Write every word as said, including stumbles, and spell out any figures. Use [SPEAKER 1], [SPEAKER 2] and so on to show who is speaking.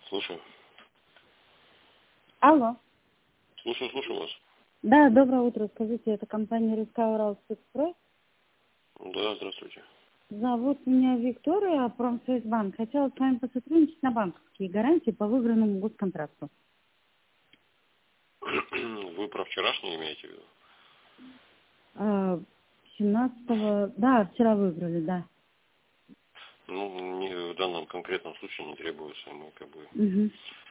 [SPEAKER 1] Слушаю.
[SPEAKER 2] Алло.
[SPEAKER 1] Слушаю, слушаю вас.
[SPEAKER 2] Да, доброе утро. Скажите, это компания Риска Урал Экспресс?
[SPEAKER 1] Да, здравствуйте.
[SPEAKER 2] Зовут меня Виктория, Промсвязьбанк. Хотела с вами посотрудничать на банковские гарантии по выигранному госконтракту.
[SPEAKER 1] Вы про вчерашний имеете в виду?
[SPEAKER 2] А, семнадцатого, да, вчера выиграли, да.
[SPEAKER 1] Ну, не, в данном конкретном случае не требуется. Мы как бы
[SPEAKER 2] Угу.